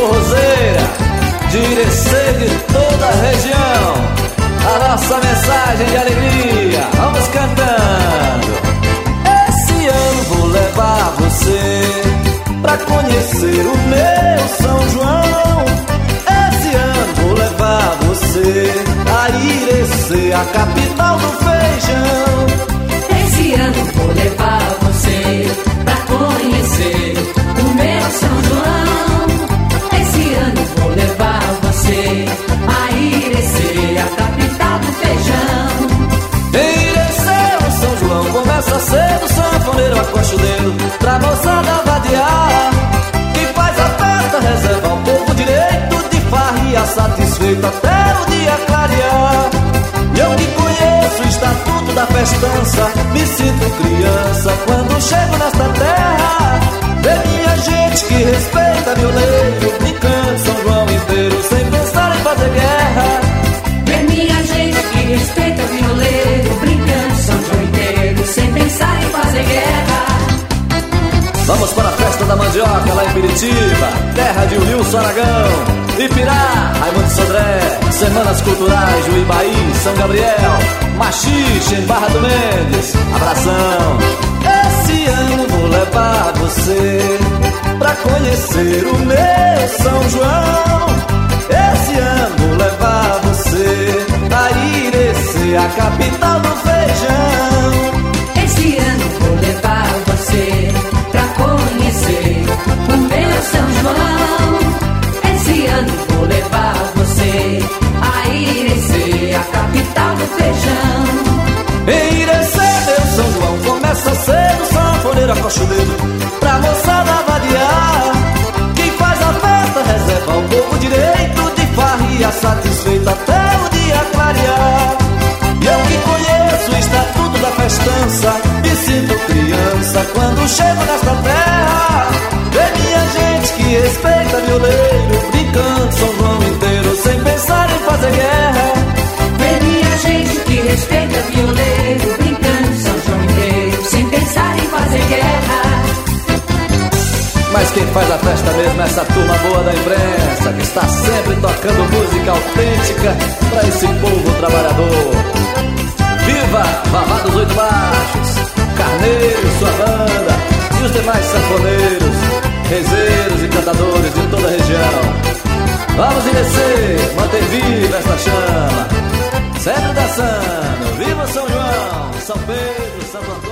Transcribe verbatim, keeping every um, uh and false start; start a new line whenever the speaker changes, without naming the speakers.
forrozeira de Irecê, de toda a região. A nossa mensagem de alegria, vamos cantando. Esse ano vou levar você pra conhecer o meu São João. Esse ano vou levar você a Irecê, a capital do feijão.
Esse ano vou levar você pra conhecer o meu São João. Esse ano vou levar você a Irecê, a capital do feijão.
Em Irecê o São João começa cedo, sanfoneiro acocha o dedo pra moçada vadiar. Quem faz a festa reserva ao povo o direito de farria satisfeito até o dia clarear. E eu que conheço o estatuto da festança, me sinto criança quando chego nesta terra. Vê minha gente que respeita meu leito, brincando São João inteiro sem pensar em fazer guerra.
Vê minha gente que respeita o violeiro, brincando São João inteiro sem pensar em fazer guerra.
Vamos para a festa da mandioca lá em Piritiba, terra de Wilson Aragão, Ipirá, Raimundo Sodré, Semanas Culturais do Ibaí, São Gabriel, Machixe em Barra do Mendes, abração. Esse ano vou levar você pra conhecer o meu São João. Esse ano vou levar você a Irecê, a capital do feijão.
Esse ano vou levar você pra conhecer o meu São João. Esse ano vou levar você a Irecê, a capital do feijão.
Em Irecê, meu São João começa cedo, sanfoneiro acocha o dedo pra moçada vadiar. Quem faz a festa reserva ao povo o direito de farria satisfeito até o dia clarear. E eu que conheço o estatuto da festança, me sinto criança quando chego nesta terra. Vê minha gente que respeita violeiro, brincando São João inteiro sem pensar em fazer guerra.
Vê minha gente que respeita violeiro, brincando São João inteiro sem pensar em fazer guerra.
Mas quem faz a festa mesmo é essa turma boa da imprensa, que está sempre tocando música autêntica pra esse povo trabalhador. Viva Vavá dos Oito Baixos, Carneiro e sua banda, e os demais sanfoneiros, rezeiros e cantadores de toda a região. Vamos Irecê, manter viva esta chama, sempre dançando. Viva São João, São Pedro, Santo Antônio.